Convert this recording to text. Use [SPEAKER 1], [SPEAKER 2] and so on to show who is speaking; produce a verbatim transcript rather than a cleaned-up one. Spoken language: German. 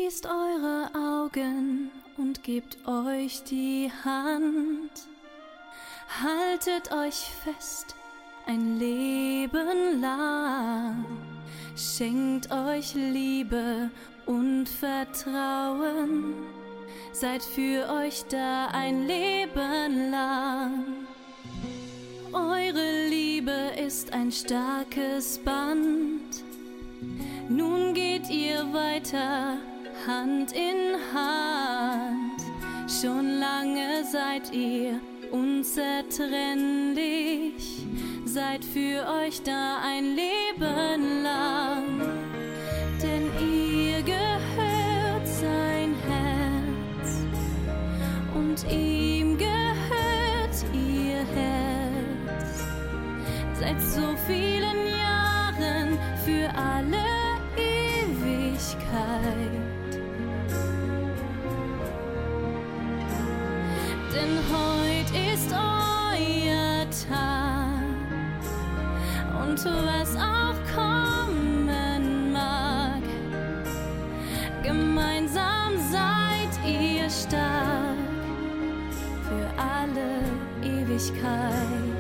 [SPEAKER 1] Schließt eure Augen und gebt euch die Hand. Haltet euch fest ein Leben lang. Schenkt euch Liebe und Vertrauen. Seid für euch da ein Leben lang. Eure Liebe ist ein starkes Band. Nun geht ihr weiter Hand in Hand. Schon lange seid ihr unzertrennlich. Seid für euch da ein Leben lang. Denn ihr gehört sein Herz und ihm gehört ihr Herz. Seit so vielen Jahren für alle Ewigkeit. Denn heut ist euer Tag und was auch kommen mag, gemeinsam seid ihr stark für alle Ewigkeit.